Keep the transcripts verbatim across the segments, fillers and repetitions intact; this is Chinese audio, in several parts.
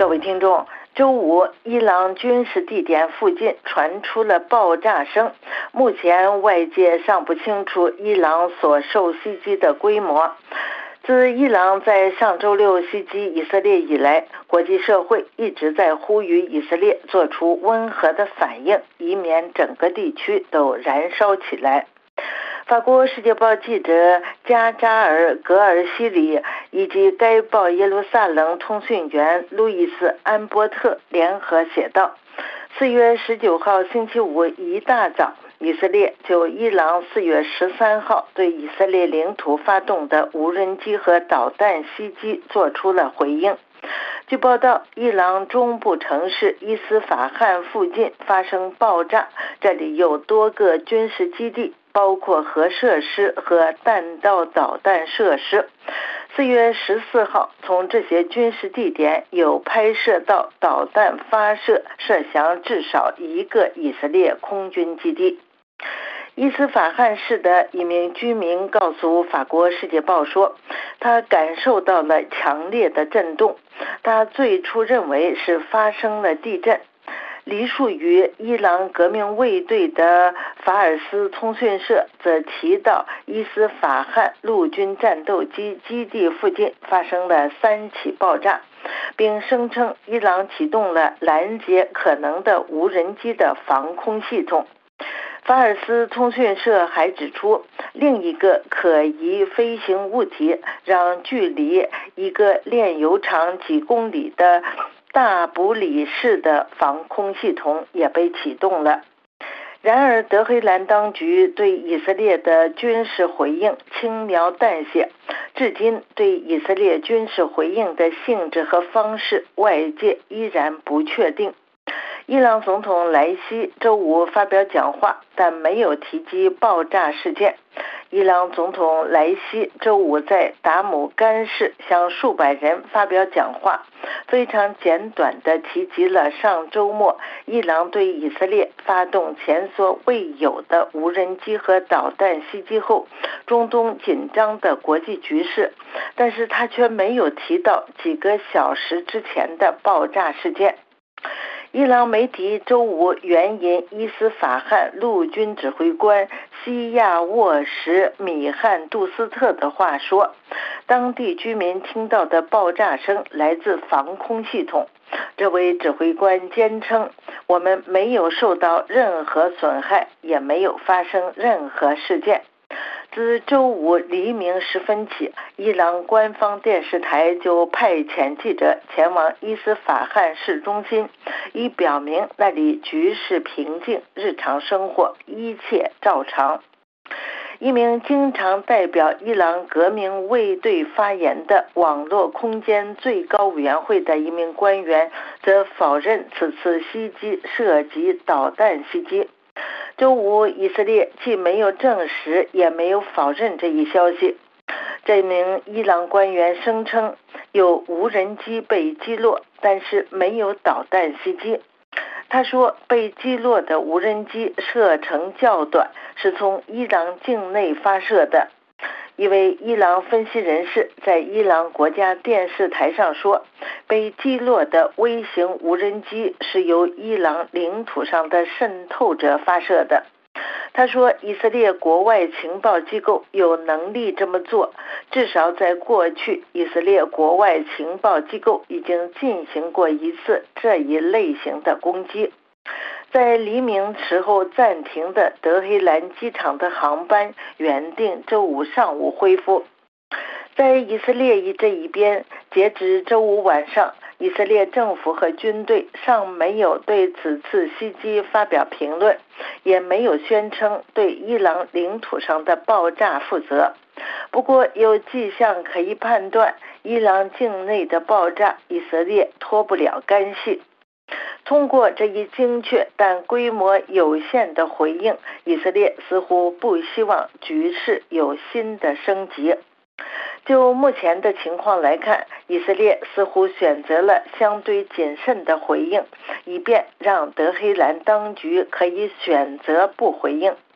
各位听众，周五，伊朗军事地点附近传出了爆炸声。目前外界尚不清楚伊朗所受袭击的规模。自伊朗在上周六袭击以色列以来，国际社会一直在呼吁以色列做出温和的反应，以免整个地区都燃烧起来。法国《世界报》记者加扎尔·格尔西里以及该报耶路撒冷通讯员路易斯·安波特联合写道：四月十九号星期五一大早，以色列就伊朗四月十三号对以色列领土发动的无人机和导弹袭击做出了回应。据报道，伊朗中部城市伊斯法罕附近发生爆炸，这里有多个军事基地，包括核设施和弹道导弹设施。四月十四号，从这些军事地点有拍摄到导弹发射，射向至少一个以色列空军基地。伊斯法罕市的一名居民告诉法国《世界报》说，他感受到了强烈的震动，他最初认为是发生了地震。隶属于伊朗革命卫队的法尔斯通讯社则提到，伊斯法罕陆军战斗机基地附近发生了三起爆炸，并声称伊朗启动了拦截可能的无人机的防空系统。法尔斯通讯社还指出，另一个可疑飞行物体让距离一个炼油厂几公里的大卜里市的防空系统也被启动了。然而，德黑兰当局对以色列的军事回应轻描淡写，至今对以色列军事回应的性质和方式，外界依然不确定。伊朗总统莱西周五发表讲话，但没有提及爆炸事件。伊朗总统莱西周五在达姆干市向数百人发表讲话，非常简短地提及了上周末伊朗对以色列发动前所未有的无人机和导弹袭击后，中东紧张的国际局势，但是他却没有提到几个小时之前的爆炸事件。伊朗媒体周五援引伊斯法罕陆军指挥官西亚沃什米汉杜斯特的话说，当地居民听到的爆炸声来自防空系统。这位指挥官坚称，我们没有受到任何损害，也没有发生任何事件。自周五黎明时分起，伊朗官方电视台就派遣记者前往伊斯法罕市中心，以表明那里局势平静，日常生活一切照常。一名经常代表伊朗革命卫队发言的网络空间最高委员会的一名官员则否认此次袭击涉及导弹袭击。周五，以色列既没有证实，也没有否认这一消息。这名伊朗官员声称有无人机被击落，但是没有导弹袭击。他说，被击落的无人机射程较短，是从伊朗境内发射的。一位伊朗分析人士在伊朗国家电视台上说，被击落的微型无人机是由伊朗领土上的渗透者发射的。他说，以色列国外情报机构有能力这么做，至少在过去，以色列国外情报机构已经进行过一次这一类型的攻击。在黎明时候暂停的德黑兰机场的航班原定周五上午恢复。在以色列这一边，截至周五晚上，以色列政府和军队尚没有对此次袭击发表评论，也没有宣称对伊朗领土上的爆炸负责。不过有迹象可以判断，伊朗境内的爆炸，以色列脱不了干系。通过这一精确但规模有限的回应，以色列似乎不希望局势有新的升级。就目前的情况来看，以色列似乎选择了相对谨慎的回应，以便让德黑兰当局可以选择不回应。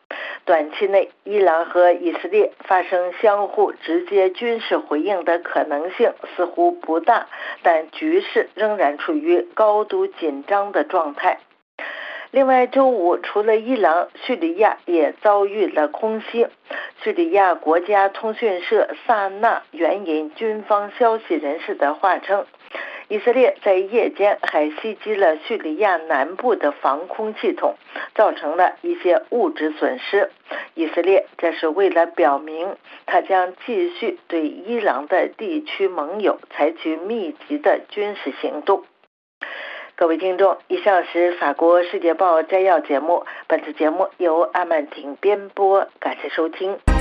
短期内伊朗和以色列发生相互直接军事回应的可能性似乎不大，但局势仍然处于高度紧张的状态。另外，周五除了伊朗，叙利亚也遭遇了空袭。叙利亚国家通讯社萨那援引军方消息人士的话称，以色列在夜间还袭击了叙利亚南部的防空系统，造成了一些物质损失。以色列这是为了表明，他将继续对伊朗的地区盟友采取密集的军事行动。各位听众，以上是法国世界报摘要节目，本次节目由阿曼婷编播，感谢收听。